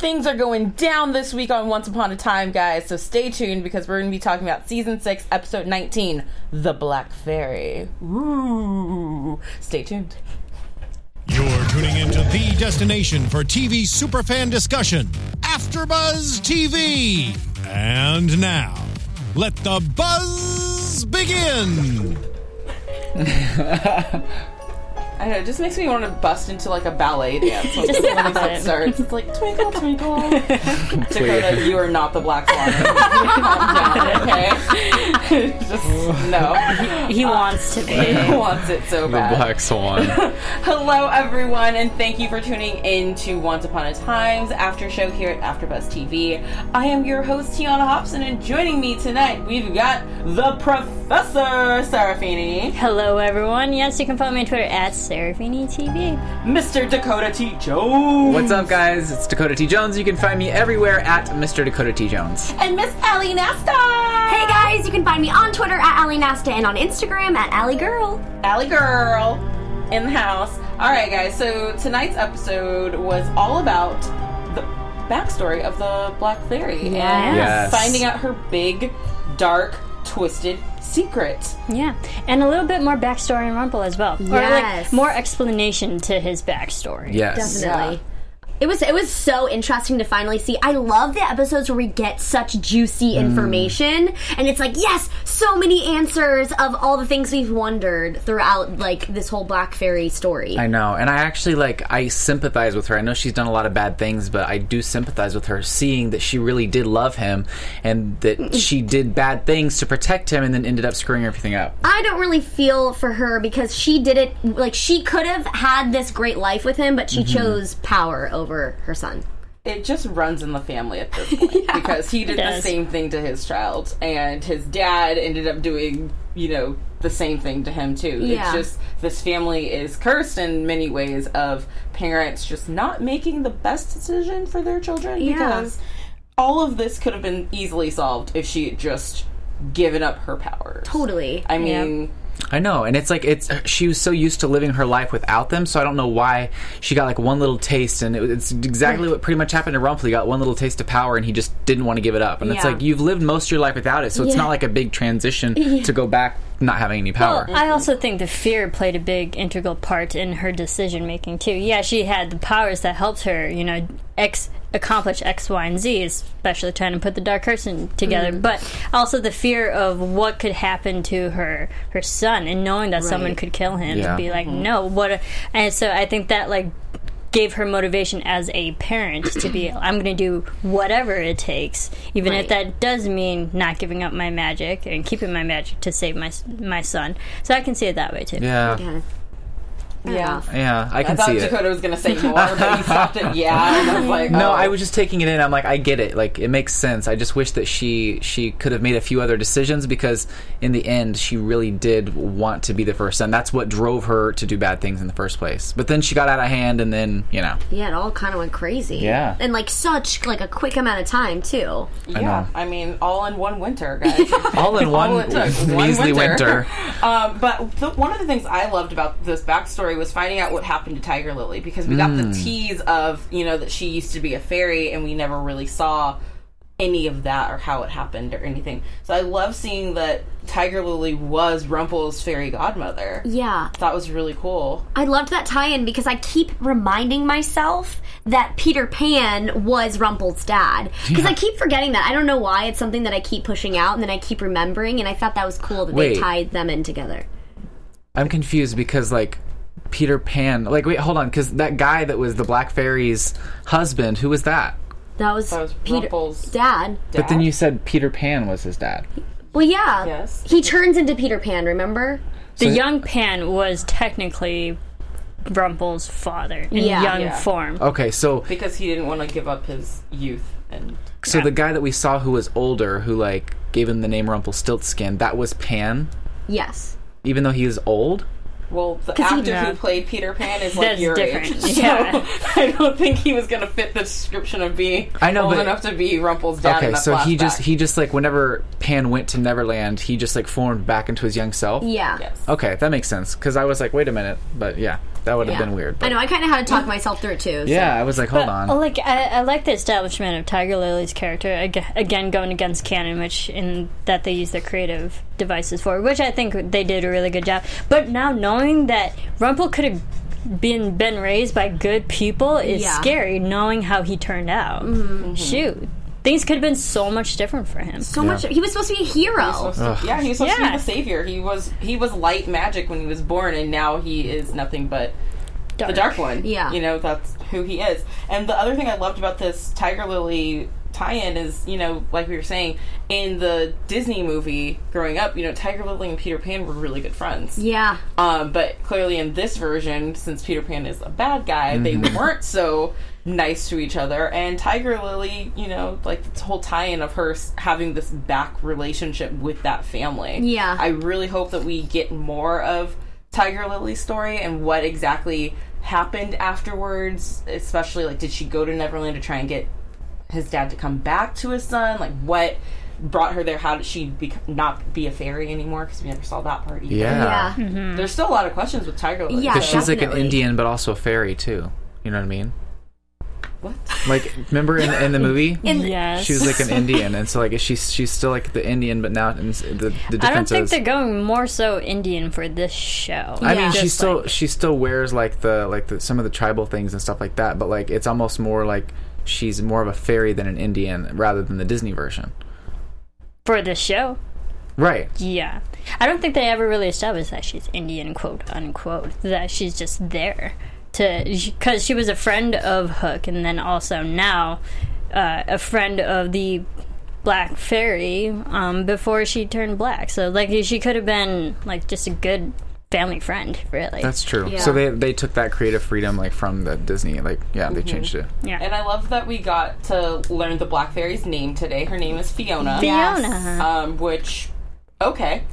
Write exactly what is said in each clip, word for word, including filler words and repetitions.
things are going down this week on Once Upon a Time, guys, so stay tuned because we're going to be talking about Season six, Episode nineteen, The Black Fairy. Ooh. Stay tuned. You're tuning into the destination for T V superfan discussion, AfterBuzz T V. And now, let the buzz begin. I know, it just makes me want to bust into like a ballet dance like, when it starts. It's like, twinkle, twinkle. Dakota, you are not the Black Swan. Calm down, okay? Just, no. He, he uh, wants to be. He wants it so bad. The Black Swan. Hello, everyone, and thank you for tuning in to Once Upon a Time's after show here at AfterBuzz T V. I am your host, Tiana Hobson, and joining me tonight, we've got the Professor Serafini. Hello, everyone. Yes, you can follow me on Twitter at Serafini T V. Mister Dakota T. Jones. What's up, guys? It's Dakota T. Jones. You can find me everywhere at Mister Dakota T. Jones. And Miss Allie Nasta. Hey, guys. You can find me on Twitter at Allie Nasta and on Instagram at Allie Girl. Allie Girl in the house. All right, guys. So tonight's episode was all about the backstory of the Black Fairy yes. and yes. finding out her big, dark, twisted secret. Yeah, and a little bit more backstory in Rumple as well. Yes. Or like more explanation to his backstory. Yes. Definitely. Yeah. It was it was so interesting to finally see. I love the episodes where we get such juicy information, mm. and it's like, yes, so many answers of all the things we've wondered throughout, like, this whole Black Fairy story. I know, and I actually, like, I sympathize with her. I know she's done a lot of bad things, but I do sympathize with her, seeing that she really did love him, and that she did bad things to protect him, and then ended up screwing everything up. I don't really feel for her, because she did it, like, she could have had this great life with him, but she mm-hmm. chose power over her son. It just runs in the family at this point yeah, because he did the same thing to his child, and his dad ended up doing, you know, the same thing to him too. Yeah. It's just, this family is cursed in many ways of parents just not making the best decision for their children, yeah. because all of this could have been easily solved if she had just given up her powers. Totally. I mean... Yep. I know, and it's like, it's she was so used to living her life without them, so I don't know why she got like one little taste, and it, it's exactly what pretty much happened to Rumple. He got one little taste of power, and he just didn't want to give it up. And yeah. it's like, you've lived most of your life without it, so it's yeah. not like a big transition yeah. to go back not having any power. Well, I also think the fear played a big integral part in her decision making too. Yeah, she had the powers that helped her, you know, X accomplish X, Y, and Z, especially trying to put the Dark Person together, mm. but also the fear of what could happen to her her son, and knowing that right. someone could kill him, yeah. to be like, mm-hmm. no, what a, and so I think that like gave her motivation as a parent to be, I'm going to do whatever it takes, even right. if that does mean not giving up my magic and keeping my magic to save my my son. So I can see it that way too. Yeah. yeah. Yeah. Yeah, I can I thought see Dakota it. was going to say more, but he stopped it. Yeah, and I was like, oh. No, I was just taking it in. I'm like, I get it. Like, it makes sense. I just wish that she she could have made a few other decisions, because in the end, she really did want to be the first son. That's what drove her to do bad things in the first place. But then she got out of hand, and then, you know. Yeah, it all kind of went crazy. Yeah. And, like, such, like, a quick amount of time, too. Yeah, I know. I mean, all in one winter, guys. all in one, all it took, one measly winter. winter. um, but the, one of the things I loved about this backstory was finding out what happened to Tiger Lily, because we got mm. the tease of, you know, that she used to be a fairy, and we never really saw any of that or how it happened or anything. So I love seeing that Tiger Lily was Rumple's fairy godmother. Yeah. That was really cool. I loved that tie-in, because I keep reminding myself that Peter Pan was Rumple's dad. Because yeah. I keep forgetting that. I don't know why. It's something that I keep pushing out, and then I keep remembering, and I thought that was cool that Wait. they tied them in together. I'm confused, because, like, Peter Pan... Like, wait, hold on, because that guy that was the Black Fairy's husband, who was that? That was, that was Peter, Rumple's dad. dad. But then you said Peter Pan was his dad. Well, yeah. Yes. He turns into Peter Pan, remember? The So- young Pan was technically Rumple's father in Yeah. young Yeah. form. Okay, so... Because he didn't want to give up his youth. And So Yeah. the guy that we saw who was older, who, like, gave him the name Rumpelstiltskin, that was Pan? Yes. Even though he was old? Well, the 'Cause he- actor Yeah. who played Peter Pan is like That's your different. age. So Yeah. I don't think he was going to fit the description of being I know, old but- enough to be Rumple's dad in Okay, the so he flashback. just, he just, like, whenever Pan went to Neverland, he just, like, formed back into his young self? Yeah. Yes. Okay, that makes sense, because I was like, wait a minute, but yeah. that would have Yeah. been weird. I know. I kind of had to talk myself through it too. So. Yeah, I was like, hold on. Well, like I, I like the establishment of Tiger Lily's character ag- again going against canon, which in that they use their creative devices for, which I think they did a really good job. But now knowing that Rumpel could have been been raised by good people is Yeah. scary. Knowing how he turned out, Mm-hmm. shoot, things could have been so much different for him. So much. He was supposed to be a hero. Supposed to- yeah, he was supposed Yeah. to be the savior. He was he was light magic when he was born, and now he is nothing but Dark. the Dark One. Yeah. You know, that's who he is. And the other thing I loved about this Tiger Lily tie-in is, you know, like we were saying, in the Disney movie growing up, you know, Tiger Lily and Peter Pan were really good friends. Yeah. Um, but clearly in this version, since Peter Pan is a bad guy, they weren't so nice to each other. And Tiger Lily, you know, like this whole tie-in of her s- having this back relationship with that family. Yeah. I really hope that we get more of Tiger Lily's story and what exactly happened afterwards. Especially, like, did she go to Neverland to try and get his dad to come back to his son? Like, what brought her there? How did she be- not be a fairy anymore? Because we never saw that part either. Yeah. Yeah. There's still a lot of questions with Tiger Lily. Yeah, Because she's like an definitely. Indian, but also a fairy too. You know what I mean? What? Like, remember in, in the movie, Yes, she was like an Indian, and so like she's she's still like the Indian, but now and the the difference I don't think is. they're going more so Indian for this show. I Yeah. mean, she Just still like- she still wears like the like the, some of the tribal things and stuff like that, but like it's almost more like she's more of a fairy than an Indian rather than the Disney version. for this show. Right. Yeah. I don't think they ever really established that she's Indian, quote unquote. That she's just there to because she was a friend of Hook, and then also now uh, a friend of the Black Fairy um, before she turned black. So like she could have been like just a good family friend, really. That's true. Yeah. So they they took that creative freedom like from the Disney, like yeah, they changed it. yeah. And I love that we got to learn the Black Fairy's name today. Her name is Fiona. Fiona. Um, which, okay.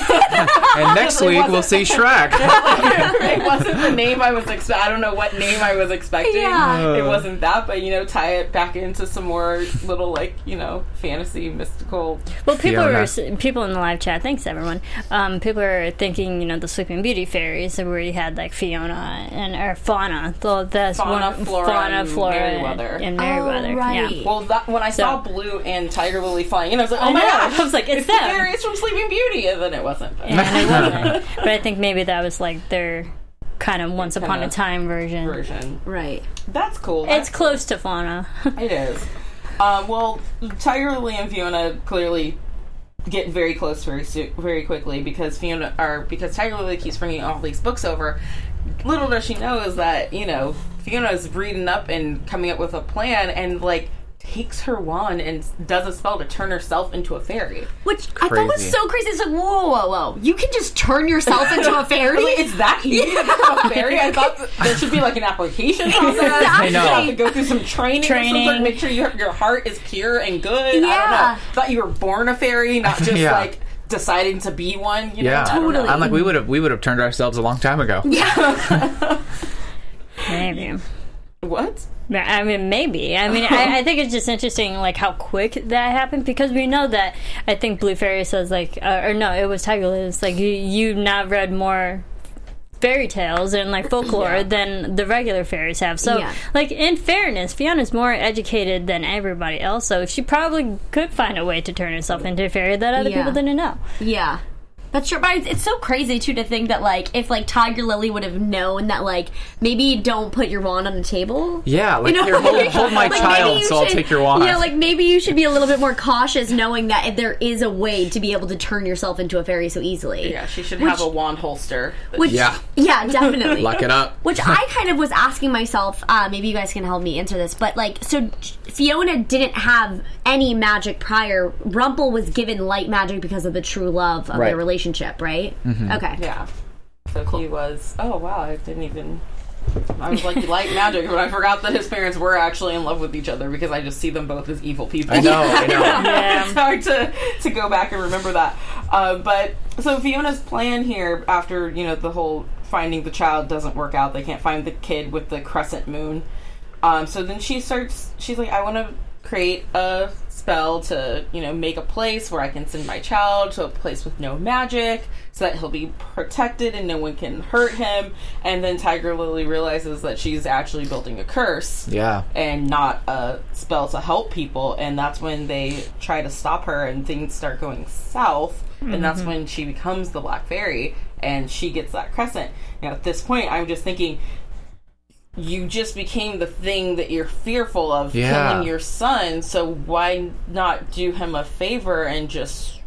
And next It week wasn't- we'll see Shrek. It wasn't the name I was expecting. I don't know what name I was expecting. Yeah. It wasn't that, but, you know, tie it back into some more little, like, you know, fantasy, mystical. Well, people Fiona. were people in the live chat. Thanks, everyone. Um, people are thinking, you know, the Sleeping Beauty fairies, where you had like Fiona and or Fauna. The, that's Fauna, one, Flora, Fauna, and Flora, Merryweather. and Merryweather. Oh, right. Yeah. Well, that, when I saw So- Blue and Tiger Lily flying in, I was like, oh I my know. gosh. I was like, it's the them. fairies from Sleeping Beauty. And then it wasn't. But And it wasn't. But I think maybe that was like their kind of Once Upon a Kinda Time version. version. Right. That's cool. It's That's close to Fauna. It is. Um, well, Tiger Lily and Fiona clearly get very close very su- very quickly because Fiona or because Tiger Lily keeps bringing all these books over. Little does she know is that, you know, Fiona's reading up and coming up with a plan and like takes her wand and does a spell to turn herself into a fairy. Which I thought was Crazy. so crazy. It's like, whoa, whoa, whoa. You can just turn yourself into a fairy? Like, it's that easy to become a fairy. I thought that there should be like an application process. Exactly. You should have to go through some training. Training. Or something. Make sure your your heart is pure and good. I don't Yeah. know. Thought you were born a fairy, not just Yeah. like deciding to be one. You know? Yeah, I don't know. Totally. I'm like we would have we would have turned ourselves a long time ago. Maybe. What? I mean, maybe. I mean, I, I think it's just interesting, like, how quick that happened, because we know that, I think Blue Fairy says, like, uh, or no, it was Tiger Lily, it's like, you, you've not read more fairy tales and, like, folklore Yeah. than the regular fairies have. So, Yeah. like, in fairness, Fiona's more educated than everybody else, so she probably could find a way to turn herself into a fairy that other Yeah. people didn't know. Yeah. That's true, but it's, it's so crazy too to think that like if like Tiger Lily would have known that like maybe don't put your wand on the table. Yeah, like You know, here, hold, like- hold my like, maybe child, you so I'll should- take your wand. Yeah, like maybe you should be a little bit more cautious, knowing that there is a way to be able to turn yourself into a fairy so easily. Yeah, she should Which- have a wand holster. Which, Yeah. yeah, definitely. Lock it up. Which I kind of was asking myself, uh, maybe you guys can help me answer this, but like, so Fiona didn't have any magic prior. Rumpel was given light magic because of the true love of Right. their relationship, right? Okay. Yeah. So he was. Oh wow! I didn't even. I was like light magic, but I forgot that his parents were actually in love with each other because I just see them both as evil people. I know, I know. It's hard to to go back and remember that. Uh, but so Fiona's plan here, after you know the whole finding the child doesn't work out, they can't find the kid with the crescent moon. Um, so then she starts. She's like, I want to create a spell to, you know, make a place where I can send my child to a place with no magic so that he'll be protected and no one can hurt him. And then Tiger Lily realizes that she's actually building a curse. Yeah. And not a spell to help people. And that's when they try to stop her and things start going south. Mm-hmm. And that's when she becomes the Black Fairy and she gets that crescent. Now, at this point, I'm just thinking, you just became the thing that you're fearful of, yeah. killing your son, so why not do him a favor and just...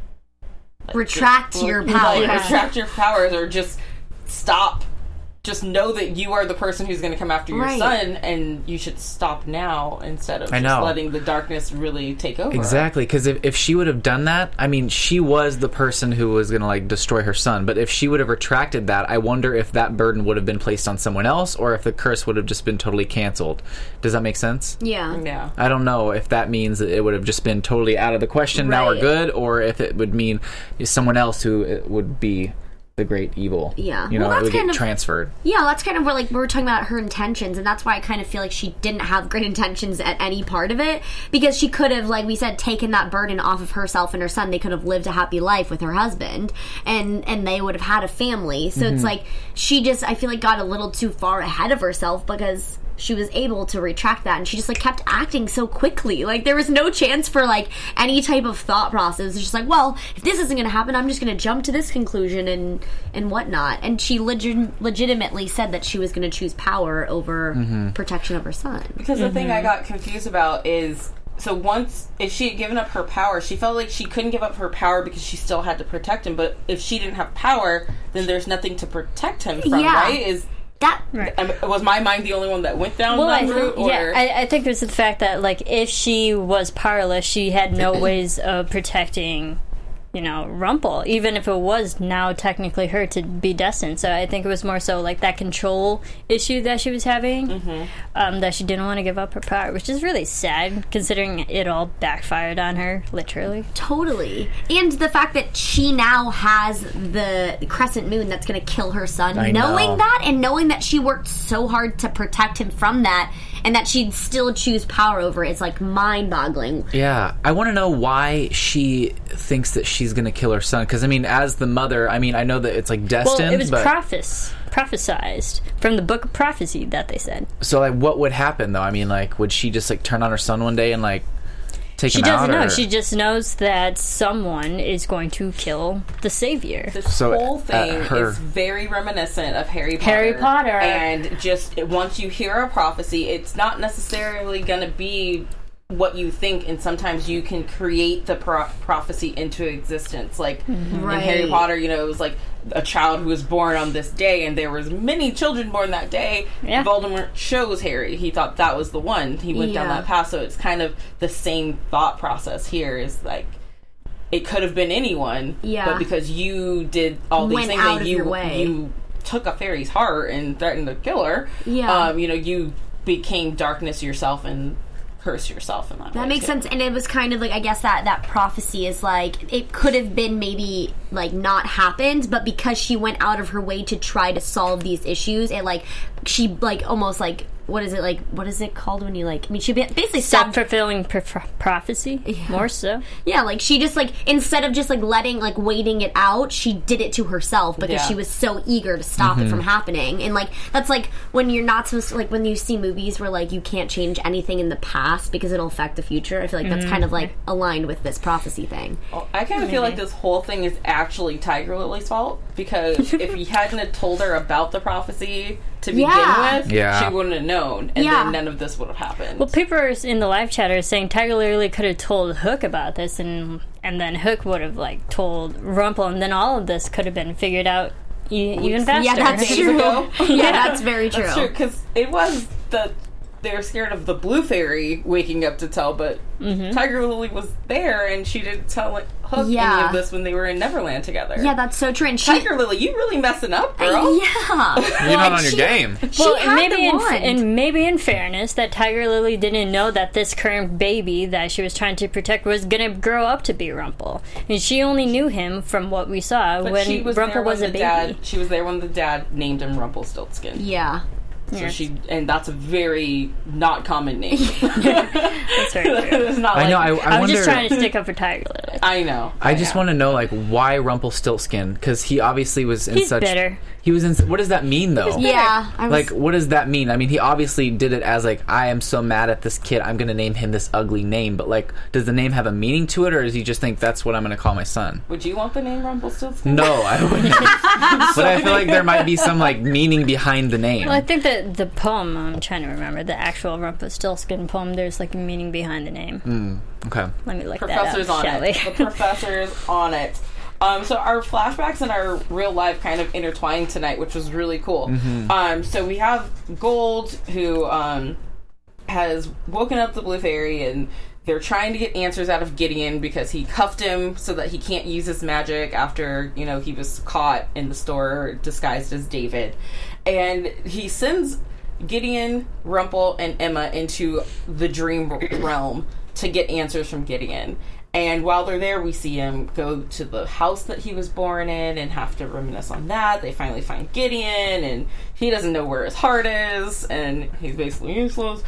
Retract just, your like, powers. Retract your powers, or just stop. Just know that you are the person who's going to come after your Right. son, and you should stop now instead of I just know. letting the darkness really take over. Exactly, because if, if she would have done that, I mean, she was the person who was going to, like, destroy her son, but if she would have retracted that, I wonder if that burden would have been placed on someone else, or if the curse would have just been totally canceled. Does that make sense? Yeah. Yeah. I don't know if that means that it would have just been totally out of the question, now we're Right. good, or if it would mean someone else who it would be the great evil. Yeah. You know, Well, it that's would get kind of- transferred. Yeah, that's kind of where, like, we were talking about her intentions, and that's why I kind of feel like she didn't have great intentions at any part of it, because she could have, like we said, taken that burden off of herself and her son. They could have lived a happy life with her husband, and and they would have had a family. So Mm-hmm. it's like, she just, I feel like, got a little too far ahead of herself, because she was able to retract that, and she just, like, kept acting so quickly. Like, there was no chance for, like, any type of thought process. It's just like, well, if this isn't going to happen, I'm just going to jump to this conclusion and and whatnot. And she legit- legitimately said that she was going to choose power over Mm-hmm. protection of her son. Because the thing I got confused about is, so once, if she had given up her power, she felt like she couldn't give up her power because she still had to protect him. But if she didn't have power, then there's nothing to protect him from, Yeah. right? Is That Right. um, was my mind the only one that went down Well, that I, route? Or? yeah, I, I think there's the fact that, like, if she was powerless, she had no ways of protecting, you know, Rumple, even if it was now technically her to be destined. So I think it was more so like that control issue that she was having, Mm-hmm. um, that she didn't want to give up her power, which is really sad considering it all backfired on her, literally. totally. And the fact that she now has the crescent moon that's going to kill her son, I knowing know. that, and knowing that she worked so hard to protect him from that, and that she'd still choose power over it, it's like mind-boggling. Yeah, I want to know why she thinks that she's going to kill her son. Because, I mean, as the mother, I mean, I know that it's, like, destined, Well, it was but... prophes- prophesized from the book of prophecy that they said. So, like, what would happen, though? I mean, like, would she just, like, turn on her son one day and, like, take She him doesn't out? know. or- She just knows that someone is going to kill the savior. This So, whole uh, thing her- is very reminiscent of Harry Potter. Harry Potter. And just once you hear a prophecy, it's not necessarily going to be what you think, and sometimes you can create the pro- prophecy into existence. Like Right. in Harry Potter, you know, it was like a child who was born on this day, and there was many children born that day. Yeah. Voldemort chose Harry. He thought that was the one. He went down Yeah. that path. So it's kind of the same thought process here. Is like, it could have been anyone, Yeah. but because you did all these Went things out that of you your way. you took a fairy's heart and threatened to kill her, Yeah. um, you know, you became darkness yourself and cursed yourself in that. That way, makes too. sense, and it was kind of like, I guess that that prophecy is like, it could have been maybe like not happened, but because she went out of her way to try to solve these issues, and like she like almost like, what is it like? What is it called when you like? I mean, she basically stopped. Self-fulfilling pro- prophecy, more so. Yeah, like she just like, instead of just like letting like waiting it out, she did it to herself because Yeah. she was so eager to stop it from happening. And like that's like when you're not supposed to, like when you see movies where like you can't change anything in the past because it'll affect the future. I feel like that's kind of like aligned with this prophecy thing. Well, I kind of feel like this whole thing is actually Tiger Lily's fault, because if he hadn't have told her about the prophecy to begin Yeah. with, Yeah. she wouldn't have known, and Yeah. then none of this would have happened. Well, people are in the live chat are saying Tiger literally could have told Hook about this, and and then Hook would have like told Rumple, and then all of this could have been figured out e- even faster. Yeah, that's Days true. ago. Yeah, that's very true. That's true, because it was the they were scared of the blue fairy waking up to tell, but Tiger Lily was there, and she didn't tell like, Hook any Yeah. of this when they were in Neverland together. Yeah, that's so true. And she, Tiger Lily, you really messing up, girl. yeah, You're not on your she- game. She Well, had maybe the in, wand. and maybe in fairness, that Tiger Lily didn't know that this current baby that she was trying to protect was going to grow up to be Rumple, and she only knew him from what we saw But when she was Rumple there when was a the baby. dad. She was there when the dad named him Rumpelstiltskin. Yeah. So Yes. she, and that's a very not common name. That's very true. It's not I like, know. I, I, I was wonder. just trying to stick up for Tiger Lily. I know. I just know. want to know, like, why Rumpelstiltskin? Because he obviously was in He's such. bitter. He was in. What does that mean, though? Yeah, I was, Like, what does that mean? I mean, he obviously did it as, like, I am so mad at this kid, I'm going to name him this ugly name. But, like, does the name have a meaning to it, or does he just think that's what I'm going to call my son? Would you want the name Rumpelstiltskin? No, I wouldn't. But I feel like there might be some, like, meaning behind the name. Well, I think that the poem, I'm trying to remember, the actual Rumpelstiltskin poem, there's like a meaning behind the name. Okay. Let me look Professor's that up, on shall it. we? The professor's on it. Um, so our flashbacks and our real life kind of intertwined tonight, which was really cool. Mm-hmm. Um, so we have Gold, who um, has woken up the Blue Fairy, and they're trying to get answers out of Gideon because he cuffed him so that he can't use his magic after, you know, he was caught in the store disguised as David. And he sends Gideon, Rumple, and Emma into the dream realm to get answers from Gideon. And while they're there, we see him go to the house that he was born in and have to reminisce on that. They finally find Gideon, and he doesn't know where his heart is, and he's basically useless.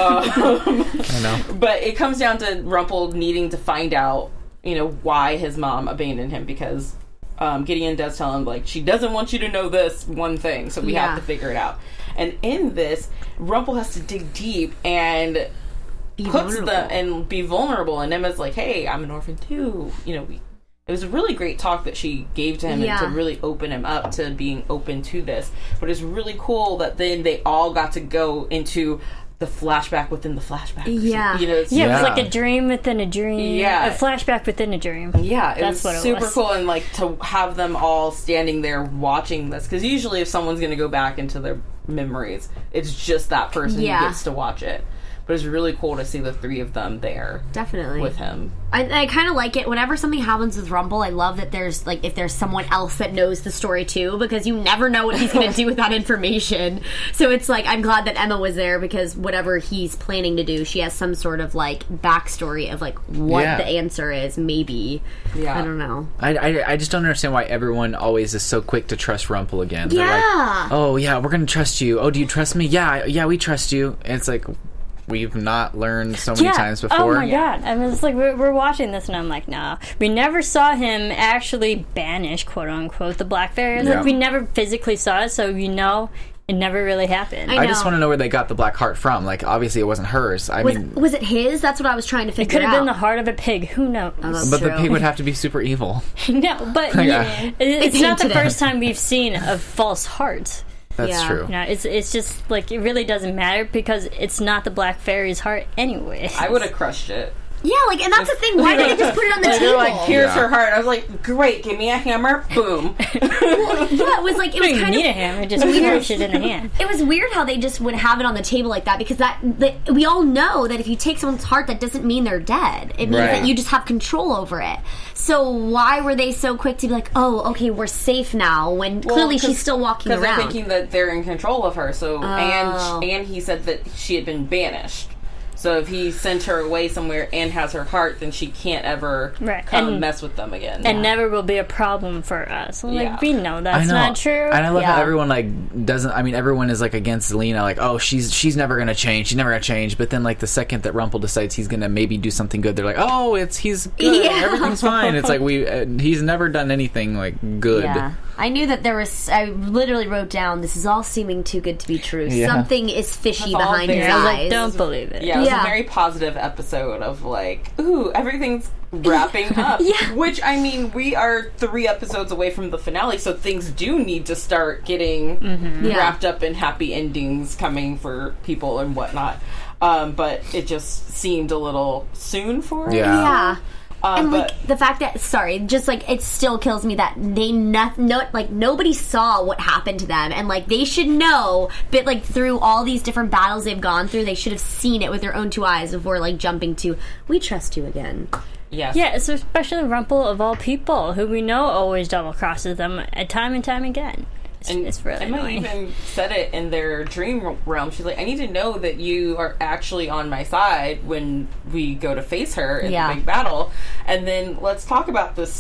um, I know. but it comes down to Rumple needing to find out, you know, why his mom abandoned him, because um, Gideon does tell him, like, she doesn't want you to know this one thing, so we Yeah. have to figure it out. And in this, Rumple has to dig deep and be puts vulnerable. the and be vulnerable, and Emma's like, hey, I'm an orphan too, you know. We it was a really great talk that she gave to him, Yeah. and to really open him up to being open to this. But it's really cool that then they all got to go into the flashback within the flashback. Yeah. You know, it's Yeah, it was Yeah. like a dream within a dream. Yeah. A flashback within a dream. Yeah, it That's was what it super was. cool, and like to have them all standing there watching this, because usually if someone's going to go back into their memories, it's just that person Yeah. who gets to watch it. But it's really cool to see the three of them there Definitely. with him. I, I kind of like it. Whenever something happens with Rumple, I love that there's, like, if there's someone else that knows the story too, because you never know what he's going to do with that information. So it's like, I'm glad that Emma was there, because whatever he's planning to do, she has some sort of, like, backstory of, like, what Yeah. the answer is, maybe. Yeah. I don't know. I, I, I just don't understand why everyone always is so quick to trust Rumple again. They're Yeah. like, oh, yeah, we're going to trust you. Oh, do you trust me? Yeah, yeah, we trust you. And it's like, we've not learned so many Yeah. times before. Oh my god. I mean, it's like we're, we're watching this and I'm like, nah. We never saw him actually banish, quote unquote, the Black Fairy. It's Yeah. Like, we never physically saw it, so you know it never really happened. I I just know. want to know where they got the black heart from. Like, obviously it wasn't hers. I Was, mean, was it his? That's what I was trying to It figure could out. have been the heart of a pig. Who knows? that's but the true. pig would have to be super evil. No, but Like, yeah, uh, it- it's not the painted it. first time we've seen a false heart. That's Yeah. true. You know, it's it's just like it really doesn't matter because it's not the Black Fairy's heart anyway. I would have crushed it. Yeah, like, and that's the thing. Why did they just put it on the Like, table? they're like, here's Yeah. her heart. I was like, great, give me a hammer. Boom. Well, yeah, it was like, it You was don't even kind need of... a hammer, just crush it in the hand. It was weird how they just would have it on the table like that, because that, that we all know that if you take someone's heart, that doesn't mean they're dead. It means Right. that you just have control over it. So why were they so quick to be like, oh, okay, we're safe now, when clearly she's still walking Because they're around? thinking that they're in control of her. So Oh. and and he said that she had been banished. So if he sent her away somewhere and has her heart, then she can't ever Right. come And- mess with them again. And never will be a problem for us. Like, Yeah. we know that's I know. not true. And I love Yeah. how everyone like doesn't. I mean, everyone is like against Lena. Like, oh, she's she's never gonna change. She's never gonna change. But then, like the second that Rumple decides he's gonna maybe do something good, they're like, oh, it's he's good. Yeah. Everything's fine. It's like we uh, he's never done anything like good. Yeah. I knew that there was. I literally wrote down, "This is all seeming too good to be true. Yeah. Something is fishy That's all behind very- his I was eyes." like, don't believe it. Yeah, it was Yeah. a very positive episode of like, ooh, everything's wrapping up. Yeah. Which, I mean, we are three episodes away from the finale, so things do need to start getting Yeah. wrapped up in happy endings coming for people and whatnot. Um, but it just seemed a little soon for it. Yeah. Yeah. Um, And but like the fact that, sorry, just like it still kills me that they not, no, like nobody saw what happened to them, and like they should know, but like through all these different battles they've gone through, they should have seen it with their own two eyes before like jumping to, we trust you again. yes. Yeah, so especially Rumple of all people, who we know always double crosses them at time and time again. It's, And it's really Emma annoying. even said it in their dream realm. She's like, I need to know that you are actually on my side when we go to face her in Yeah. the big battle. And then let's talk about this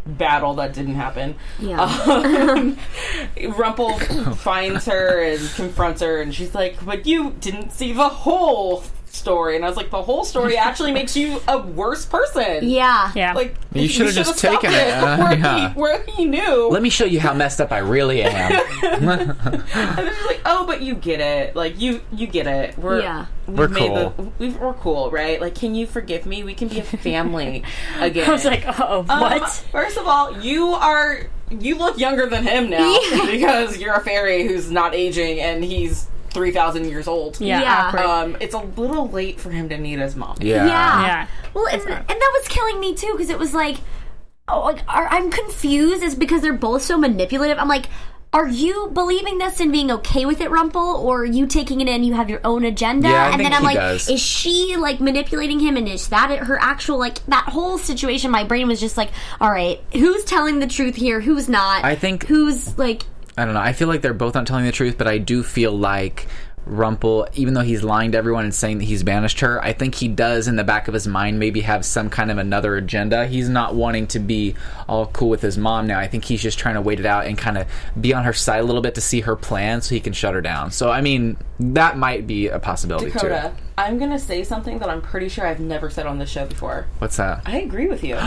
battle that didn't happen. Yeah. Um, Rumple finds her and confronts her, and she's like, "But you didn't see the whole story." And I was like, "The whole story actually makes you a worse person." Yeah. Yeah. Like, You should have just stopped taken it. Uh, where, yeah. he, where he knew. Let me show you how messed up I really am. And then she's like, "Oh, but you get it. Like, you you get it. We're Yeah. we've We're made cool. The, we've, we're cool, right? Like, can you forgive me? We can be a family again." I was like, oh, Um, what? First of all, you are you look younger than him now because you're a fairy who's not aging and he's three thousand years old. yeah, Yeah. awkward. Um, it's a little late for him to need his mom. Yeah. Yeah. Yeah. Well, and, and that was killing me too because it was like, oh, like are, I'm confused. It's because they're both so manipulative. I'm like, are you believing this and being okay with it, Rumple, or are you taking it in? You have your own agenda, Yeah, I and think then I'm he like, does. is she like manipulating him, and is that her actual like that whole situation? My brain was just like, all right, who's telling the truth here? Who's not? I think- who's like. I don't know. I feel like they're both not telling the truth, but I do feel like Rumple, even though he's lying to everyone and saying that he's banished her, I think he does in the back of his mind maybe have some kind of another agenda. He's not wanting to be all cool with his mom now. I think he's just trying to wait it out and kind of be on her side a little bit to see her plan so he can shut her down. So, I mean, that might be a possibility Dakota, too. I'm gonna say something that I'm pretty sure I've never said on this show before. What's that? I agree with you.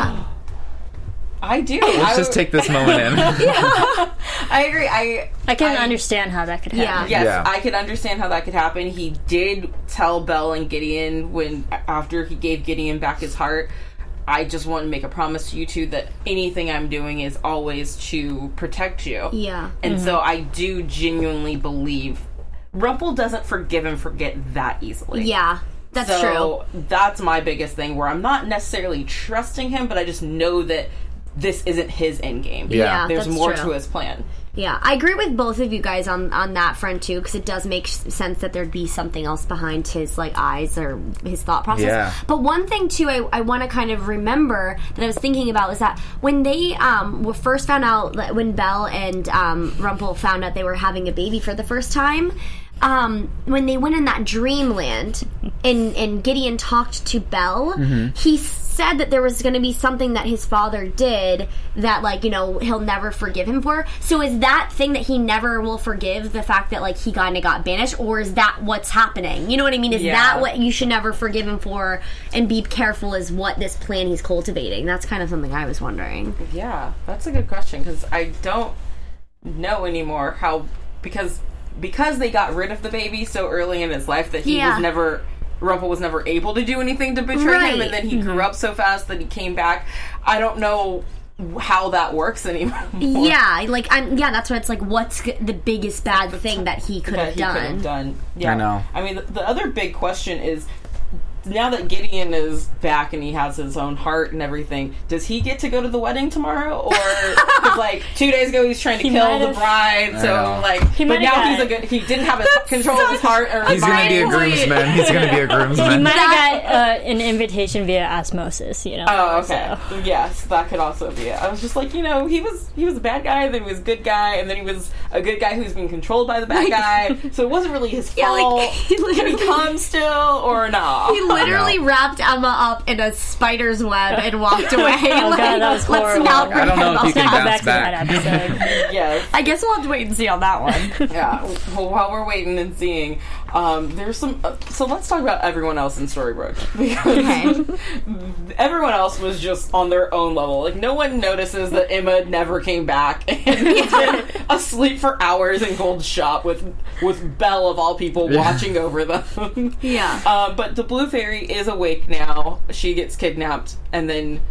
I do. Let's I, just take this moment in. I agree. I I can I- understand how that could Yeah. happen. Yes, Yeah. I could understand how that could happen. He did tell Belle and Gideon when after he gave Gideon back his heart, I just want to make a promise to you two that anything I'm doing is always to protect you. Yeah. And so I do genuinely believe Rumple doesn't forgive and forget that easily. Yeah, that's so true. that's my biggest thing where I'm not necessarily trusting him, but I just know that this isn't his end game. Yeah. Yeah, There's that's more true. to his plan. Yeah, I agree with both of you guys on on that front too, because it does make s- sense that there'd be something else behind his like eyes or his thought process. Yeah. But one thing too, I, I want to kind of remember that I was thinking about is that when they um were first found out that when Belle and um, Rumple found out they were having a baby for the first time. Um, when they went in that dreamland and, and Gideon talked to Belle, he said that there was going to be something that his father did that, like, you know, he'll never forgive him for. So is that thing that he never will forgive the fact that, like, he kind of got banished, or is that what's happening? You know what I mean? Is Yeah. that what you should never forgive him for and be careful is what this plan he's cultivating? That's kind of something I was wondering. Yeah, that's a good question because I don't know anymore how because because they got rid of the baby so early in his life that he Yeah. was never Rumple was never able to do anything to betray Right. him, and then he grew up so fast that he came back. I don't know how that works anymore. Yeah, like, I'm, yeah, that's what it's like. What's g- the biggest bad thing that he could that have he could done? have done. Yeah. I know. I mean, the, the other big question is, now that Gideon is back and he has his own heart and everything, does he get to go to the wedding tomorrow? Or, cause like, two days ago he was trying to He kill might the have- bride, I so know. like, He but might now have he's a got- good, he didn't have his control of his heart or He's going to be a mind. groomsman. He's going to be a He groomsman. might have got uh, an invitation via osmosis, you know. Oh, okay. so. Yes, that could also be it. I was just like, you know, he was he was a bad guy, then he was a good guy, and then he was a good guy who's being controlled by the bad guy. So it wasn't really his Yeah, like, fault. he Can he literally- come still or not? He literally wrapped Emma up in a spider's web and walked away. Oh, like, God, that was let's horrible. not I don't know if forget you about can Go that. bounce back to that back. episode. Yes. I guess we'll have to wait and see on that one. Yeah. Well, while we're waiting and seeing, um, there's some. Uh, so let's talk about everyone else in Storybrooke because Okay. everyone else was just on their own level. Like no one notices that Emma never came back and has been asleep for hours in Gold's shop with with Belle of all people watching over them. Yeah. Uh, but the Blue Fairy is awake now. She gets kidnapped and then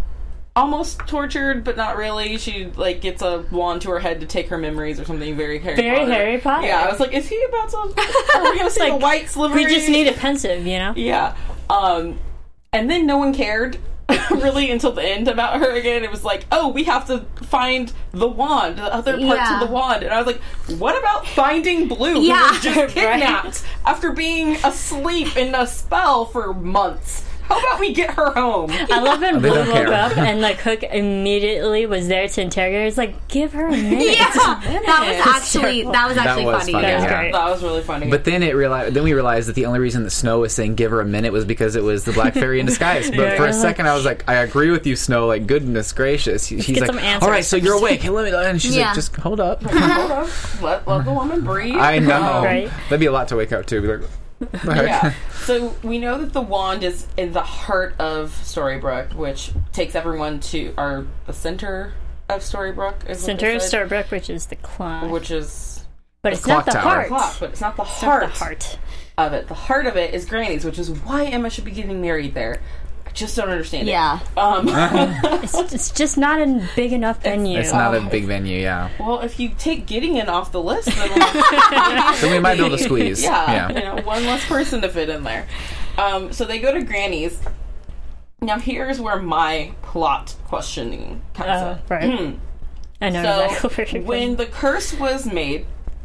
almost tortured, but not really. She like gets a wand to her head to take her memories or something. Very Harry Very Potter. Harry Potter. Yeah, I was like, is he about to? Are we gonna see the Like, white slivery? We just need a pensive, you know? Yeah. Um, and then no one cared really until the end about her again. It was like, oh, we have to find the wand, the other parts Yeah. of the wand. And I was like, what about finding Blue, Yeah. who was just Right. kidnapped after being asleep in a spell for months? How about we get her home? I love when They Blue don't woke care. up and the cook immediately was there to interrogate her. It's like, give her a minute. Yeah, that was actually that was That actually was funny. funny, That was yeah. great. That was really funny. But then it realized. Then we realized that the only reason that Snow was saying "give her a minute" was because it was the Black Fairy in disguise. But Yeah, for a you're second, I was like, "I agree with you, Snow." Like, goodness gracious. She's get like, some answers "All right, so you're awake. Hey, let me." And she's Yeah. like, "Just hold up." Hold on. Let, let the woman breathe. I know. Right. That'd be a lot to wake up to. Be like, "What the heck?" Yeah. So we know that the wand is in the heart of Storybrooke, which takes everyone to our the center of Storybrooke. Is what Center they of said, Storybrooke, which is the clock. which is but it's clock not the tower. heart. clock, but it's not the It's heart, not the heart. of it. The heart of it is Granny's, which is why Emma should be getting married there. I just don't understand Yeah. it. Um, It's, it's just not a big enough venue. It's not a big venue, yeah. well, if you take Gideon off the list, then like, So we might be able to squeeze. yeah, you Yeah. know, one less person to fit in there. Um, so they go to Granny's. Now here's where my plot questioning comes Uh, in. right. I know exactly where So you're when going. the curse was made,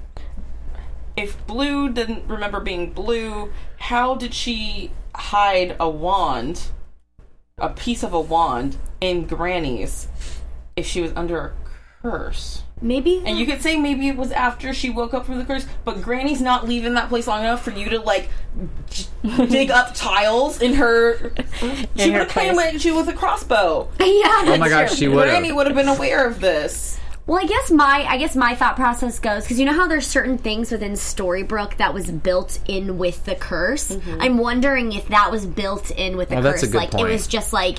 if Blue didn't remember being Blue, how did she hide a wand, a piece of a wand, in Granny's if she was under a curse? Maybe. And you could say maybe it was after she woke up from the curse, but Granny's not leaving that place long enough for you to, like, j- dig up tiles in her... She her would have came place. at you with a crossbow. yeah. Oh my that's gosh, true. she would Granny have. would have been aware of this. Well, I guess my I guess my thought process goes because you know how there's certain things within Storybrooke that was built in with the curse. Mm-hmm. I'm wondering if that was built in with the Oh, curse. that's a good like point. it was just like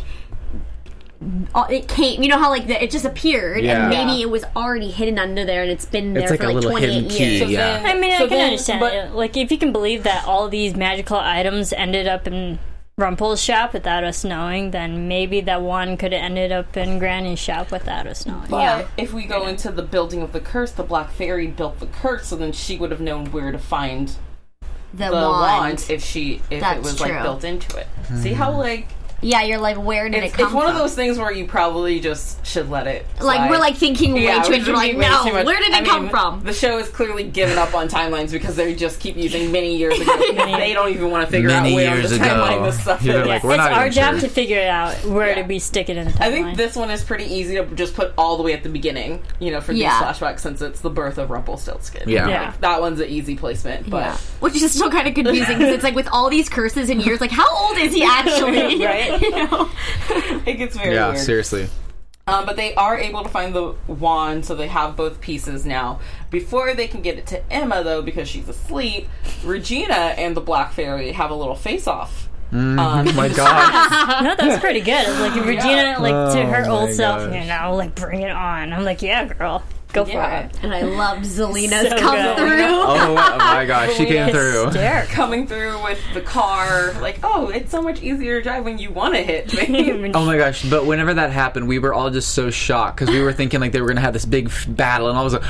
uh, it came. You know how like the, it just appeared Yeah. and maybe Yeah. it was already hidden under there and it's been there It's like for a like little twenty-eight hidden key, years. yeah. I mean, I so can then- understand but- it. Like, if you can believe that all these magical items ended up in Rumpel's shop without us knowing, then maybe that one could have ended up in Granny's shop without us knowing. But Yeah. if we go into the building of the curse, the Black Fairy built the curse, so then she would have known where to find The, the wand. wand if she if That's it was true. like built into it. See how like Yeah, you're like, where did it's, it come it's one from? of those things where you probably just should let it. like slide. we're like thinking way Yeah, too we're much. We're like, thinking way no, too much. where did it I come mean, from? The show is clearly given up on timelines because they just keep using many years ago. they don't even want to figure Many out where years on the ago. timeline this stuff You're is. like, Yeah, we're it's not our even job sure. to figure it out where Yeah. to be sticking in the timeline. I think this one is pretty easy to just put all the way at the beginning, you know, for Yeah. these flashbacks since it's the birth of Rumpelstiltskin. Yeah. Yeah. Like, that one's an easy placement, but Yeah. Which is still kind of confusing because it's like with all these curses and years, like how old is he actually? Right? You know? it gets very Yeah, weird. seriously. Um, but they are able to find the wand, so they have both pieces now. Before they can get it to Emma, though, because she's asleep, Regina and the Black Fairy have a little face-off. Um, Oh my god. No, that was pretty good. It was like Regina, like to her Oh old my self, gosh. you know, like bring it on. I'm like, yeah, girl, go for Yeah. it. And I loved Zelina's So come good. through. Oh my gosh, she came through. Hysterical. coming through with the car, like, oh, it's so much easier to drive when you want to hit me. Oh my gosh! But whenever that happened, we were all just so shocked because we were thinking like they were gonna have this big f- battle, and all of a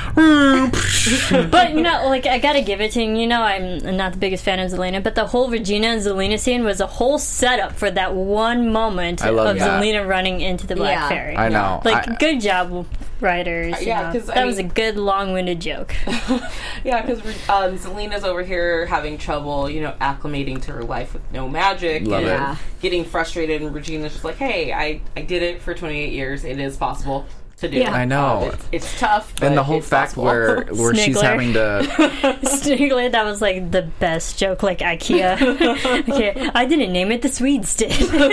sudden, But you know, like I gotta give it to you. You know, I'm not the biggest fan of Zelina, but the whole Regina and Zelina scene was a whole setup for that one moment I love of that. Zelina running into the Black Yeah. Fairy. I know. Like, I- good job, writers. you Yeah, know. 'cause, I that was a mean- good long-winded joke. Yeah, because um, Zelina's over here having trouble, you know, acclimating to her life with no magic. Love and it. Yeah. getting frustrated, and Regina's just like, hey, I, I did it for twenty-eight years. It is possible to do. Yeah. I know. Um, it's, it's tough, but and the whole it's fact possible. where where she's Sniggler. having to Snigler, that was like the best joke, like IKEA. Okay, I didn't name it, the Swedes did.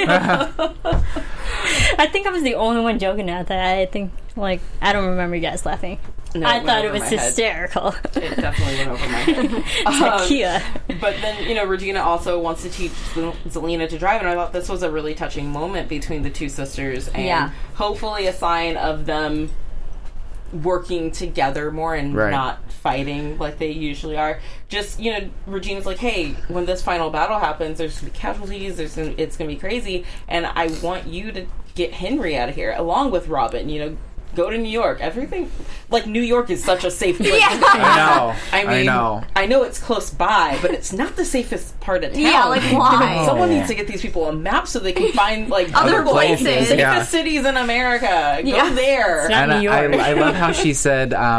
I think I was the only one joking at that. I think, like, I don't remember you guys laughing. No, I went thought it over was my head. hysterical. It definitely went over my head. Um, IKEA. But then, you know, Regina also wants to teach Zel- Zelina to drive, and I thought this was a really touching moment between the two sisters, and Yeah. hopefully a sign of them working together more and Right. not fighting like they usually are. Just, you know, Regina's like, hey, when this final battle happens, there's going to be casualties, there's gonna, it's going to be crazy, and I want you to get Henry out of here, along with Robin, you know, go to New York. Everything, like, New York is such a safe place. Yeah. to be. I know. I mean, I know. I know it's close by, but it's not the safest part of town. Yeah, like, why? Someone needs to get these people a map so they can find like Other Google, places. safest Yeah. cities in America. Go Yeah. there. It's not and New I, York. I, I love how she said um,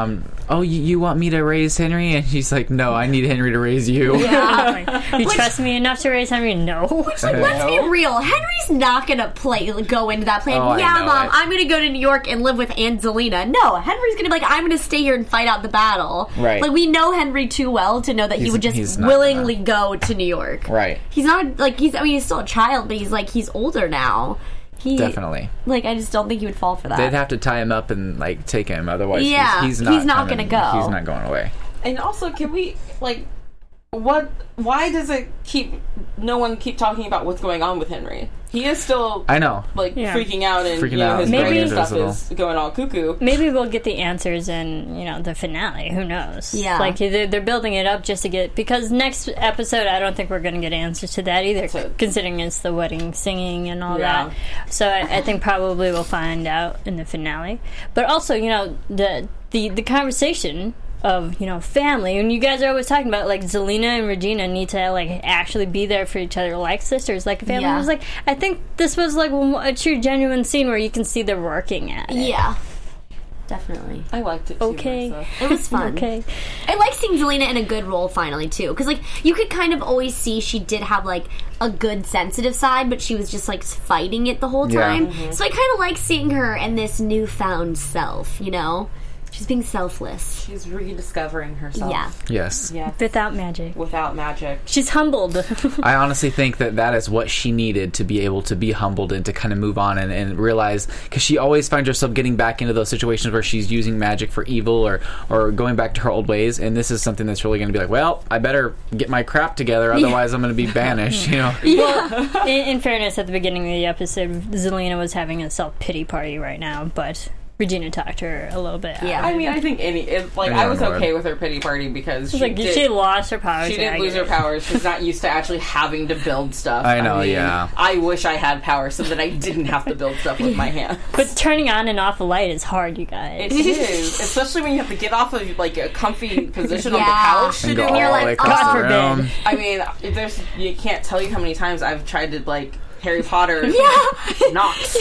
oh, you, you want me to raise Henry? And she's like, no, I need Henry to raise you. Yeah. You trust me enough to raise Henry? No. Which, like, let's be real. Henry's not gonna play go into that plan. Oh, I yeah, know Mom, it. I'm gonna go to New York and live with Aunt Zelina. No, Henry's gonna be like, I'm gonna stay here and fight out the battle. Right. Like, we know Henry too well to know that he He's- would he's just not willingly go to New York. Right. He's not like he's. I mean, he's still a child, but he's like he's older now. He Definitely. Like, I just don't think he would fall for that. They'd have to tie him up and like take him, otherwise Yeah, he's, he's not. he's not coming- gonna go. He's not going away. And also, can we like what? Why does it keep no one keep talking about what's going on with Henry? He is still I know. like Yeah. freaking out, and Freaking you know out, his Maybe- brain and stuff invisible. is going all cuckoo. Maybe we'll get the answers in, you know, the finale. Who knows? Yeah. Like, they're, they're building it up just to get... Because next episode, I don't think we're going to get answers to that either, So- considering it's the wedding singing and all Yeah. that. So I, I think probably we'll find out in the finale. But also, you know, the the, the conversation of, you know, family, and you guys are always talking about, like, Zelina and Regina need to, like, actually be there for each other like sisters, like a family. Yeah. I was like, I think this was, like, a true, genuine scene where you can see they're working at it. Yeah, definitely. I liked it. Too, Okay. Marissa. It was fun. Okay. I like seeing Zelina in a good role finally too, because like you could kind of always see she did have like a good sensitive side, but she was just like fighting it the whole Yeah. time. Mm-hmm. So I kind of like seeing her in this newfound self. You know, she's being selfless. She's rediscovering herself. Yeah. Yes. Yeah. Without magic. Without magic. She's humbled. I honestly think that that is what she needed to be able to be humbled and to kind of move on and, and realize, because she always finds herself getting back into those situations where she's using magic for evil or, or going back to her old ways, and this is something that's really going to be like, well, I better get my crap together, otherwise I'm going to be banished, you know? Well, in, in fairness, at the beginning of the episode, Zelina was having a self-pity party right now, but Regina talked to her a little bit. Yeah. I mean, I think any it, like I Anyone was would. okay with her pity party because she She's like, did, she lost her powers. she yeah, didn't I lose get her it. powers. She's not used to actually having to build stuff. I know, mean, yeah. I wish I had powers so that I didn't have to build stuff with my hands. But turning on and off a light is hard, you guys. It is, especially when you have to get off of like a comfy position on the Yeah. couch to And do go it. all you're the like, way across God the forbid. room. I mean, there's you can't tell you how many times I've tried to like Harry Potter Yeah. knocks.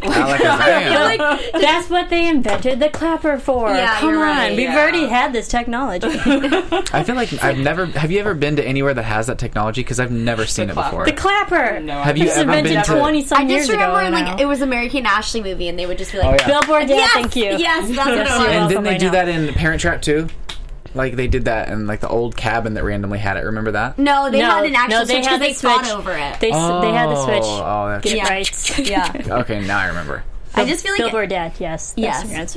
Alakazam. That's what they invented the clapper for. Yeah, Come you're on. right, We've yeah. already had this technology. I feel like I've never. Have you ever been to anywhere that has that technology? Because I've never seen it clapper. before. The clapper. No, Have I you This was ever been invented to- twenty-some I years just ago. remember in, like now. it was American Ashley movie, and they would just be like, Oh, yeah. Billboard, yeah, Yes, thank you. yes, that's what it Yes, was. you're And welcome, didn't they I do know. that in Parent Trap too? Like they did that in like the old cabin that randomly had it. Remember that? No, they No, had an actual no, they switch had because they the fought switch. over it. They, s they had the switch. Oh, that's Get it Yeah. right. Yeah. okay. Now I remember. I just feel like Billboard dad, yes. That's Yes. your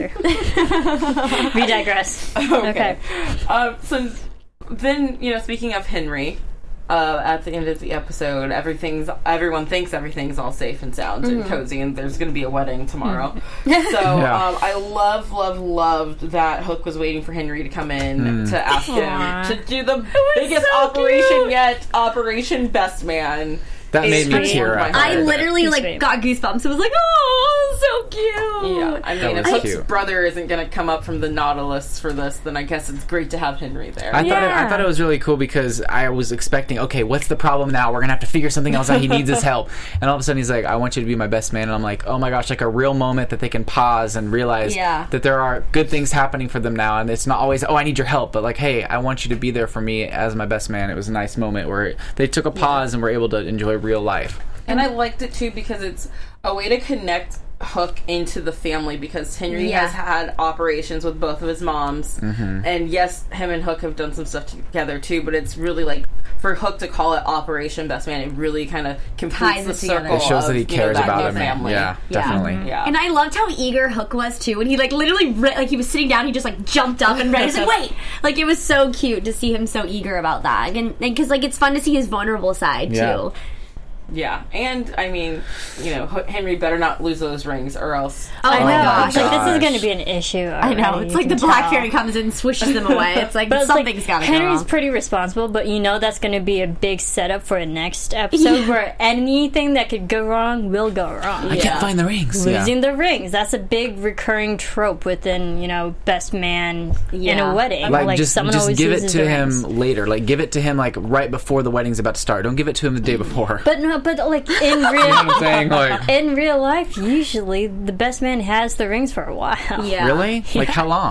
answer. We digress. Okay. Um, so then, you know, speaking of Henry, uh, at the end of the episode, everything's everyone thinks everything's all safe and sound and cozy, and there's going to be a wedding tomorrow. So Yeah. um, I love, love, loved that Hook was waiting for Henry to come in to ask Aw. him to do the biggest so operation cute. yet, Operation Best Man. That made me It's tear sweet. up. I Heart. literally It's like sweet. got goosebumps. It was like, oh, so cute. Yeah, I mean, That if was Hook's cute. brother isn't going to come up from the Nautilus for this, then I guess it's great to have Henry there. I thought it, I Yeah. thought it was really cool because I was expecting, okay, what's the problem now? We're gonna have to figure something else out. He needs his help, and all of a sudden he's like, "I want you to be my best man," and I'm like, "Oh my gosh!" Like a real moment that they can pause and realize Yeah. that there are good things happening for them now, and it's not always, "Oh, I need your help," but like, "Hey, I want you to be there for me as my best man." It was a nice moment where they took a pause and were able to enjoy real life. And I liked it too because it's a way to connect Hook into the family because Henry Yeah. has had operations with both of his moms. Mm-hmm. And yes, him and Hook have done some stuff together too, but it's really like for Hook to call it Operation Best Man, it really kind of completes Ties the it together. circle. It shows of, that he you know, cares that about new him. family. Yeah, Yeah. definitely. Yeah. And I loved how eager Hook was too. When he like literally ri- like he was sitting down, he just like jumped up and ran. He's like, "Wait!" Like it was so cute to see him so eager about that, and because like it's fun to see his vulnerable side Yeah. too. Yeah, and I mean, you know, H- Henry better not lose those rings, or else. Oh, I my know. gosh. It's like, this is Gosh. going to be an issue. I know. already, It's you like the can Black tell. Fairy comes in and swishes them away. It's like But it's something's like, got to go Henry's wrong. pretty responsible, but you know that's going to be a big setup for a next episode Yeah. where anything that could go wrong will go wrong. I Yeah. can't find the rings. Losing Yeah. the rings. That's a big recurring trope within, you know, best man in Yeah. a wedding. Like, just, someone just always give it loses to the him rings. later. Like give it to him like right before the wedding's about to start. Don't give it to him the day before. But no, but like in you know real what I'm saying? Like, in real life, usually the best man has the rings for a while. Yeah. really? Like how long?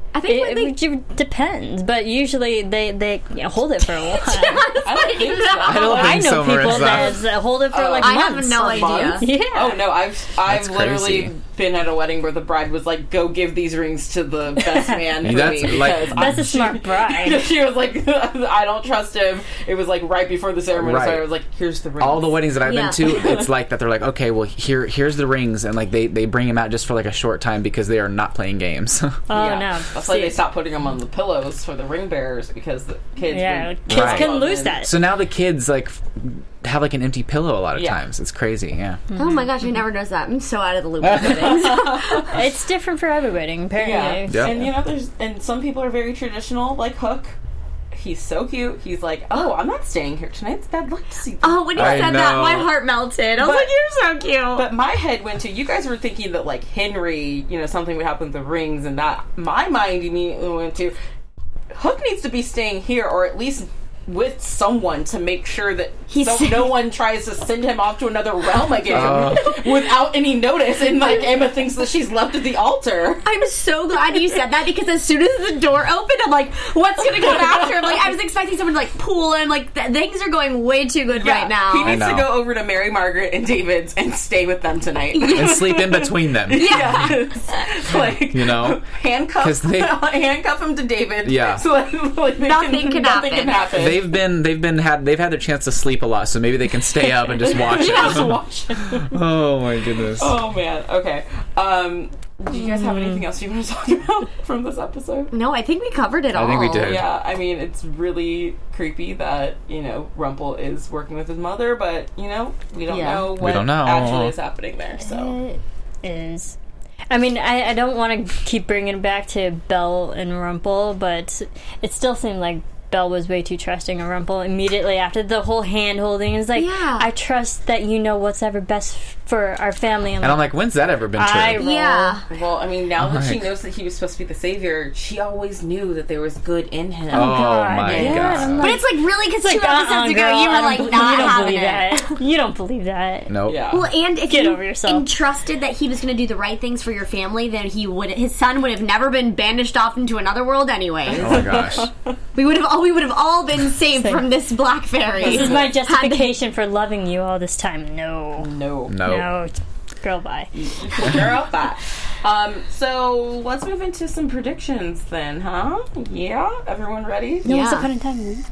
I think It, when it, it depends, but usually they they you know, hold it for a while. I don't think so. I don't I think know so, people Marissa. that hold it for Oh, like I have months. no For idea. months? Yeah. Oh no, I've I've That's literally crazy. been at a wedding where the bride was like, "Go give these rings to the best man for That's me." like- because That's I- a smart bride. Because she was like, "I don't trust him." It was like right before the ceremony, so Right. I was like, "Here's the rings." All the weddings that I've Yeah. been to, it's like that. They're like, okay, well, here, here's the rings, and like they, they bring them out just for like a short time because they are not playing games. Oh Yeah. no! That's why See, they stopped putting them on the pillows for the ring bearers because the kids. Yeah, would- kids Right. can lose that. So now the kids like f- have like an empty pillow a lot of Yeah. times. It's crazy. Yeah. Oh my gosh, I never noticed that. I'm so out of the loop with weddings. It's different for every wedding, Yeah. apparently. Yeah. And you know, there's and some people are very traditional, like Hook. He's so cute. He's like, "Oh, I'm not staying here tonight. It's bad luck to see." them." Oh, when you I said that, know. my heart melted. I was But- like, "You're so cute." But my head went to, you guys were thinking that like Henry, you know, something would happen with the rings, and that my mind immediately went to Hook needs to be staying here, or at least with someone to make sure that He's so safe. no one tries to send him off to another realm again Oh. without any notice. And like Emma thinks that she's left at the altar. I'm so glad you said that because as soon as the door opened, I'm like, "What's gonna come after him?" Like I was expecting someone to like pull him. Like th- things are going way too good right now. He needs I to know. go over to Mary Margaret and David's and stay with them tonight. And sleep in between them. yeah. like You know? handcuff 'Cause they- handcuff him to David. Yeah. So like, like they Nothing can, can nothing happen. can happen. They've been they've been had they've had their chance to sleep a lot, so maybe they can stay up and just watch Just it. watch it. Oh my goodness. Oh man. Okay. Um, do you guys have anything else you want to talk about from this episode? No, I think we covered it all. I think we did. Yeah, I mean, it's really creepy that, you know, Rumple is working with his mother, but, you know, we don't Yeah. know We what don't know. actually is happening there, so. It is. I mean, I, I don't want to keep bringing it back to Belle and Rumple, but it still seemed like Belle was way too trusting of Rumple immediately after the whole hand holding. It's like, Yeah. I trust that you know what's ever best for our family. And I'm like, when's that ever been true? I roll. Yeah. Well, I mean, now that she Right. knows that he was supposed to be the savior, she always knew that there was good in him. Oh, God, my yeah, god. I'm But it's like really because two It's like, episodes uh-uh, ago girl, you were I don't like bel- not you don't having believe it. that. You don't believe that. Nope. Yeah. Well, and if Get you over yourself. entrusted that he was going to do the right things for your family, then he would his son would have never been banished off into another world anyway. Oh my gosh. We would have all we would have all been saved Same. from this black fairy. This is my justification for loving you all this time. No. No. No. No. Girl, bye. Girl, bye. Um, so let's move into some predictions then, huh? Yeah? Everyone ready? No, Yeah. once upon a time.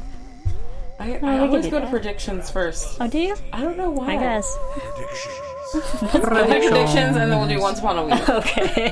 I, we I can always do go to that. predictions first. Oh, do you? I don't know why. I guess. We'll do predictions and then we'll do once upon a week. Okay.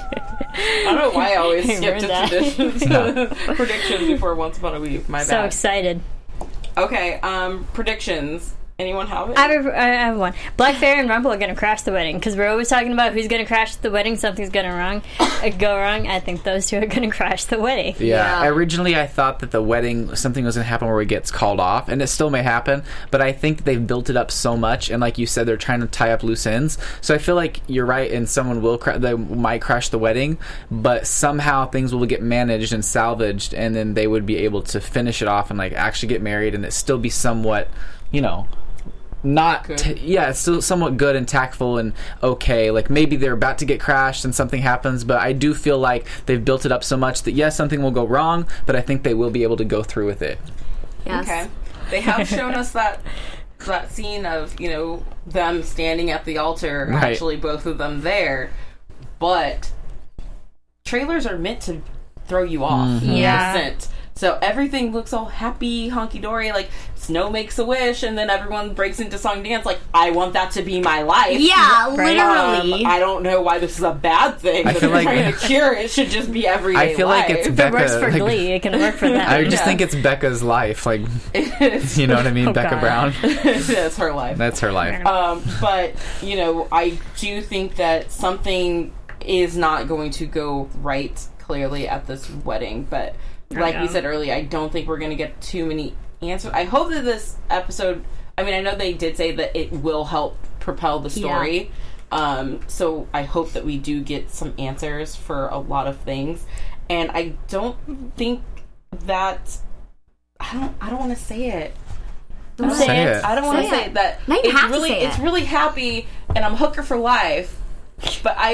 I don't know why I always I skip heard to that. traditions. predictions before once upon a week. My So bad. excited. Okay, um, predictions. Anyone have it? I have, I have one. Black Fairy and Rumple are going to crash the wedding because we're always talking about who's going to crash the wedding. Something's going to wrong, uh, go wrong. I think those two are going to crash the wedding. Yeah. Yeah. Originally, I thought that the wedding, something was going to happen where it gets called off, and it still may happen, but I think they've built it up so much, and like you said, they're trying to tie up loose ends. So I feel like you're right, and someone will, cra- they might crash the wedding, but somehow things will get managed and salvaged, and then they would be able to finish it off and like actually get married, and it still be somewhat, you know, not Good. t- yeah, it's still somewhat good and tactful and okay. Like maybe they're about to get crashed and something happens, but I do feel like they've built it up so much that yes, something will go wrong, but I think they will be able to go through with it. Yes. Okay. They have shown us that that scene of, you know, them standing at the altar, Right. actually both of them there. But trailers are meant to throw you off. Yeah. one percent. So everything looks all happy, honky-dory, like Snow makes a wish and then everyone breaks into song dance like, I want that to be my life. Yeah, Right. literally. Um, I don't know why this is a bad thing. I that feel they're like- trying to cure. It should just be everyday I feel life. like it's If Becca. it works for like, Glee, it can work for them. I just Yeah. think it's Becca's life. Like, It's, you know what I mean? Oh, Becca God. Brown. it's her life. That's her life. Um, but, you know, I do think that something is not going to go right, clearly, at this wedding. But, like we know. said earlier, I don't think we're going to get too many answers. I hope that this episode, I mean, I know they did say that it will help propel the story. Um, so I hope that we do get some answers for a lot of things. And I don't think that, I don't, I don't want to say it. I don't Say wanna- it. I don't want to Say say it. that. No, you it's have to really, say it's it. really happy, and I'm hooker for life. But I,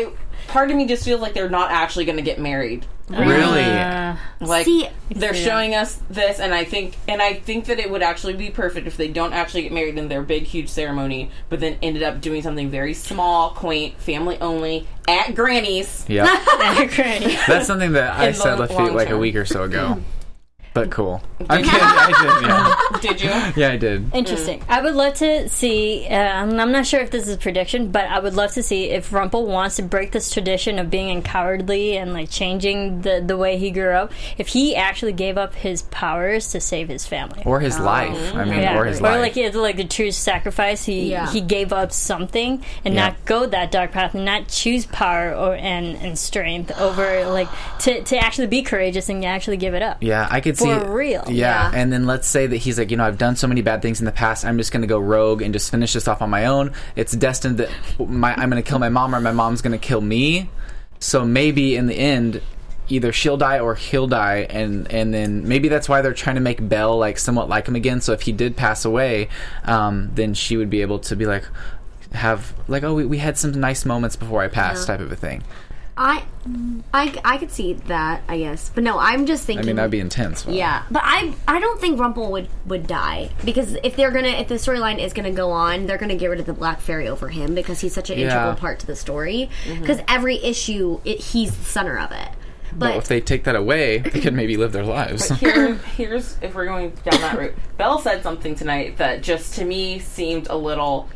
part of me just feels like they're not actually going to get married. Really? Uh, Like See, they're yeah. showing us this, and I think, and I think that it would actually be perfect if they don't actually get married in their big, huge ceremony, but then ended up doing something very small, quaint, family only at Granny's. Yeah. Great. That's something that I In the said like, long like a term. week or so ago. But cool. I'm kidding. I did, yeah. Did you? Yeah, I did. Interesting. I would love to see, um, I'm not sure if this is a prediction, but I would love to see if Rumpel wants to break this tradition of being cowardly and like changing the, the way he grew up, if he actually gave up his powers to save his family. Or his life. I mean, Yeah. or his or life. like it's like the true sacrifice. He Yeah. he gave up something and Yeah. not go that dark path and not choose power or and, and strength over like to, to actually be courageous and actually give it up. Yeah, I could see For real. Yeah. Yeah. And then let's say that he's like, you know, I've done so many bad things in the past. I'm just going to go rogue and just finish this off on my own. It's destined that my, I'm going to kill my mom or my mom's going to kill me. So maybe in the end, either she'll die or he'll die, and and then maybe that's why they're trying to make Belle like somewhat like him again. So if he did pass away, um, then she would be able to be like, have like, oh, we, we had some nice moments before I passed, Yeah. type of a thing. I, I, I could see that, I guess. But no, I'm just I thinking. mean, that'd be intense. Yeah, but I I don't think Rumpel would, would die, because if they're gonna if the storyline is gonna go on, they're gonna get rid of the Black Fairy over him because he's such an Yeah. integral part to the story. Because every issue, it, he's the center of it. But But, if they take that away, they could maybe live their lives. But here, here's if we're going down that route. Belle said something tonight that just to me seemed a little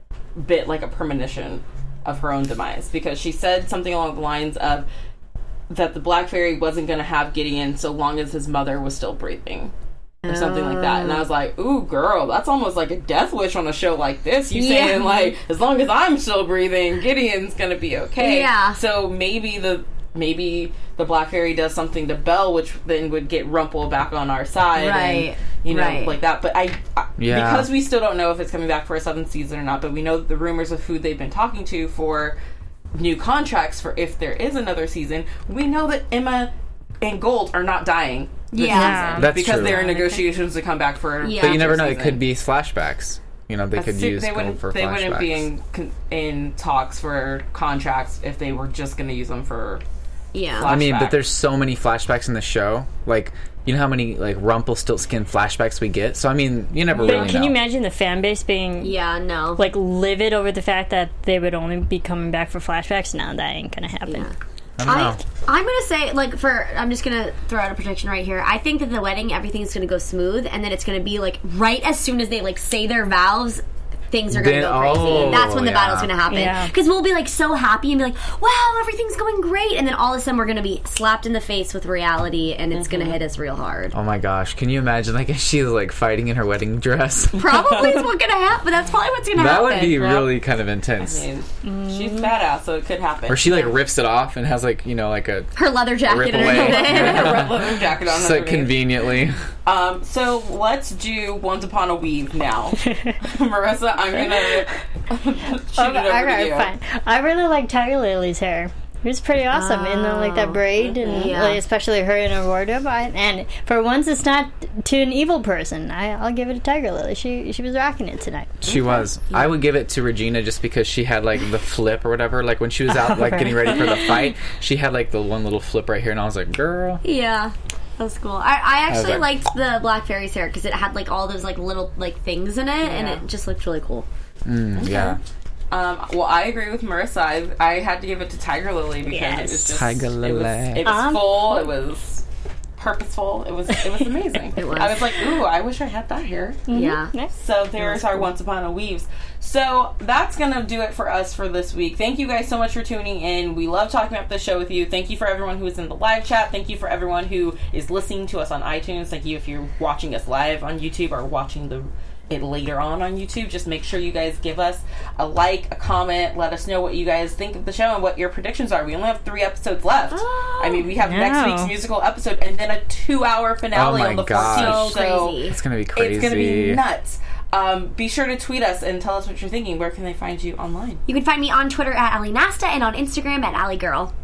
bit like a premonition of her own demise, because she said something along the lines of that the Black Fairy wasn't going to have Gideon so long as his mother was still breathing, or something like that. And I was like, ooh, girl, that's almost like a death wish on a show like this. You Yeah. saying like, as long as I'm still breathing, Gideon's going to be okay. Yeah. So maybe the maybe the Black Fairy does something to Belle, which then would get Rumpel back on our side, Right. And, you know, Right. like that. But I, I Yeah. because we still don't know if it's coming back for a seventh season or not. But we know the rumors of who they've been talking to for new contracts for if there is another season. We know that Emma and Gold are not dying. This Yeah. season That's because true. they're in negotiations to come back for. Yeah. But you never know; season. it could be flashbacks. You know, they could Assu- use they Gold wouldn't. for They flashbacks. wouldn't be in con- in talks for contracts if they were just going to use them for. yeah. Flash- I mean, flashback. but there's so many flashbacks in the show. Like, you know how many like Rumpelstiltskin flashbacks we get. So I mean, you never But really can know. you imagine the fan base being Yeah, no. like livid over the fact that they would only be coming back for flashbacks? No, that ain't gonna happen. Yeah. I don't know. I, I'm gonna say, like, for I'm just gonna throw out a prediction right here. I think that the wedding, everything's gonna go smooth, and then it's gonna be like right as soon as they like say their vows, things are gonna Then- go crazy. oh, and that's when the yeah. battle's gonna happen. Yeah. Because we'll be like so happy and be like, "Wow, everything's going great," and then all of a sudden we're gonna be slapped in the face with reality, and it's gonna hit us real hard. Oh my gosh! Can you imagine like if she's like fighting in her wedding dress? Probably is what's gonna happen. That's probably what's gonna that happen. would be Yeah. really kind of I intense. mean, she's badass, so it could happen. Or she like rips it off and has like you know like a Her leather jacket Rip and away. everything. Her red leather jacket on. so underneath. conveniently. Um, so let's do Once Upon a Weave now. Marissa, I'm gonna shoot it over okay, to you. fine. I really like Tiger Lily's hair. It was pretty awesome in the, like that braid, and Yeah. like, especially her in her wardrobe. I, and for once, it's not to an evil person. I, I'll give it to Tiger Lily. She she was rocking it tonight. She was. I would give it to Regina just because she had like the flip or whatever. Like when she was out like getting ready for the fight, she had like the one little flip right here, and I was like, girl. Yeah, that's cool. I, I actually Okay. liked the Black Fairy's hair because it had like all those like little like things in it, and Yeah. it just looked really cool. Mm, yeah. Um, well, I agree with Marissa. I, I had to give it to Tiger Lily because Yes. it was just Tiger It was, Lily. it was Um, full. It was purposeful. It was it was amazing. It was. I was like, ooh, I wish I had that hair. Yeah. Nice. So there's our Once Upon a Weaves. So that's going to do it for us for this week. Thank you guys so much for tuning in. We love talking about the show with you. Thank you for everyone who is in the live chat. Thank you for everyone who is listening to us on iTunes. Thank you if you're watching us live on YouTube or watching the it later on on YouTube. Just make sure you guys give us a like, a comment. Let us know what you guys think of the show and what your predictions are. We only have three episodes left. I mean, we have no. next week's musical episode and then a two-hour finale Oh my on the gosh. fourteenth. So crazy. It's gonna be crazy. It's going to be nuts. Um, be sure to tweet us and tell us what you're thinking. Where can they find you online? You can find me on Twitter at Ali Nasta and on Instagram at Ali Girl.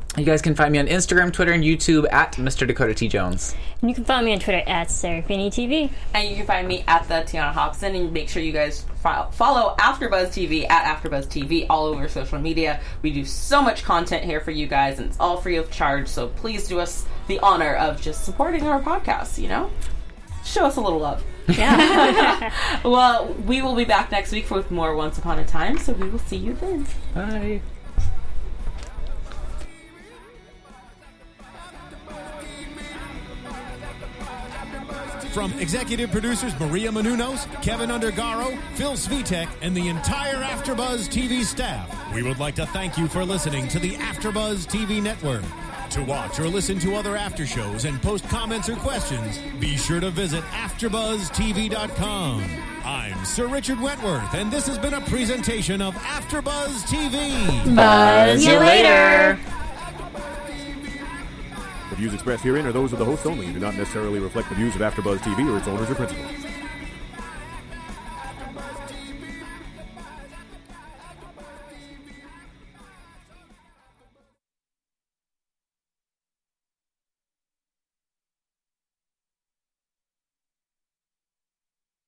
You guys can find me on Instagram, Twitter, and YouTube at Mister Dakota T. Jones. And you can follow me on Twitter at Serafini T V. And you can find me at the Tiana Hobson, and make sure you guys fo- follow AfterBuzz T V at AfterBuzz T V all over social media. We do so much content here for you guys, and it's all free of charge, so please do us the honor of just supporting our podcast, you know? Show us a little love. Yeah. Well, we will be back next week with more Once Upon a Time, so we will see you then. Bye. From executive producers Maria Menounos, Kevin Undergaro, Phil Svitek, and the entire AfterBuzz T V staff, we would like to thank you for listening to the AfterBuzz T V network. To watch or listen to other after shows and post comments or questions, be sure to visit after buzz T V dot com. I'm Sir Richard Wentworth, and this has been a presentation of AfterBuzz T V. Buzz you later. The views expressed herein are those of the hosts only and do not necessarily reflect the views of AfterBuzz T V or its owners or principals.